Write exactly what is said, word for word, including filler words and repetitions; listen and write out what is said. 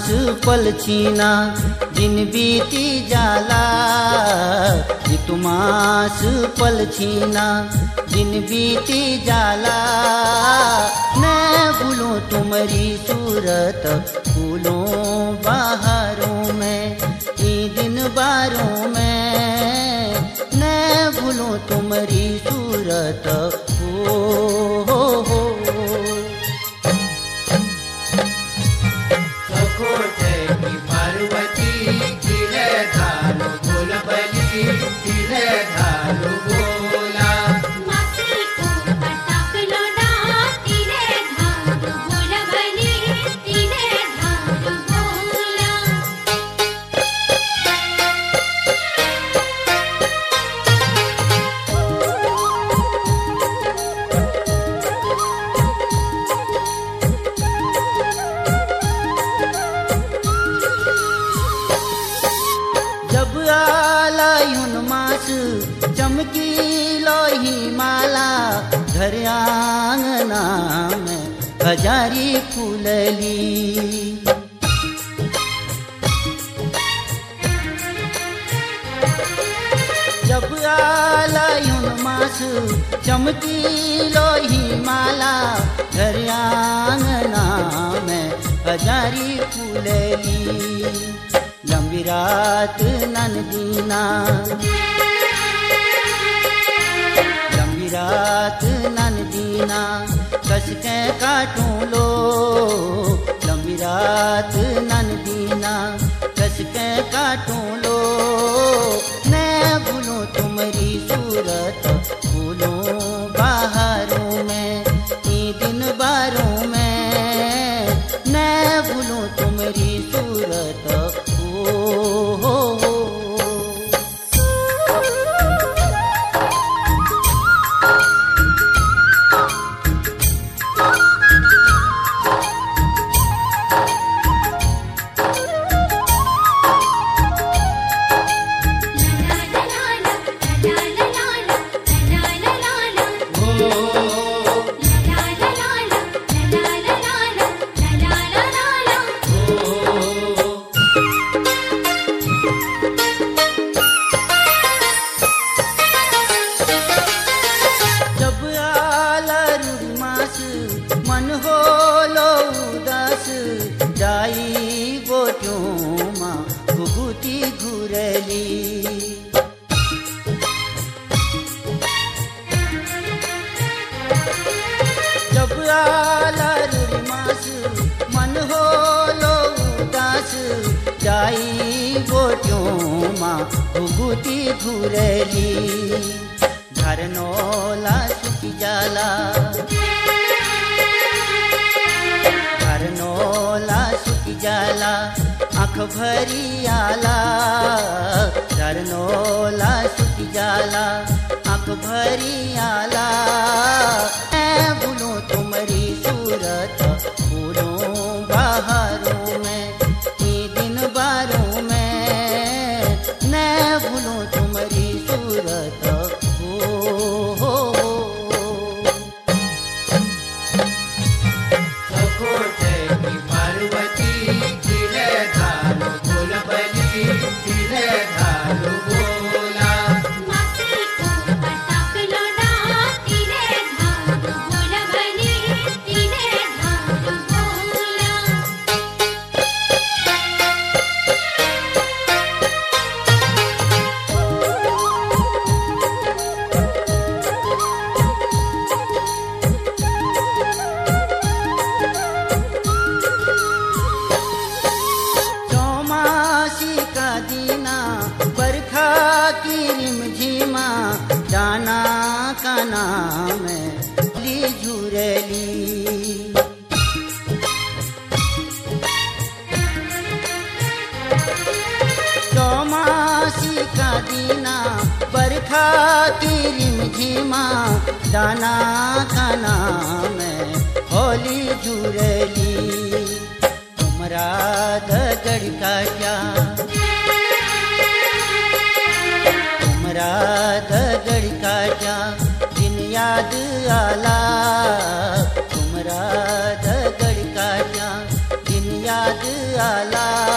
मास पल छीना दिन बीती जाला, ऋतु मास पल छीना दिन बीती जाला। मैं भूलूं तुम्हारी सूरत फूलों बहारों में, ई दिन बारों में मैं भूलूं तुम्हारी सूरत हो, हो, हो। सकोटे की पार्वती तिले धानु बोल बली, तिले धानु बोला। मासी को प्रताप लोना तिले धानु बोल बली, तिले धानु बोला। जब आलायुन मास चमकी लोही माला, घर आंगना में हजारी फूलली। जब आलायुन मास चमकी लोही माला, घर आंगना में हजारी फूलली। लंबी रात ननदीना, लंबी रात ननदीना कस के काटूं लो। लंबी रात ननदीना कस के काटूं लो। मैं भूलूं तुम्हारी सूरत फूलों बहारों में, ई दिन बारों में मैं भूलूं तुम्हारी सूरत हो, हो, हो। मन हो लो उदास जाई गोट्यों माँ घुघुती घुरली। जब आला मास मन हो लो उदास जाई गोट्यों माँ घुघुती घुरली। घरनोला सुखी जाला, घरनोला सुखी जाला आँख भरी आला। घरनोला सुखी जाला आँख भरी आला। मैं भूलूं तुम्हारी सूरत फूलों बहारों में, ई दिन बारों में मैं भूलूं तुम्हारी सूरत हो, हो, हो। सकोटे की पार्वती तिले धानु बोल बली, तिले धानु बोला। मासी को प्रताप लोना तिले धानु बोल बली, तिले धानु बोला। चौमासी का दीना बरखा की रिमझिमा, जाना का नाम ली झुरली। चौमासी का दीना बरखा की रिमझिमा, जाना का नाम होली झुरली। तुमरा दगड़ का क्या, तुमरा दगड़ का क्या दिन याद आला। तुमरा दगड़ का क्या दिन याद आला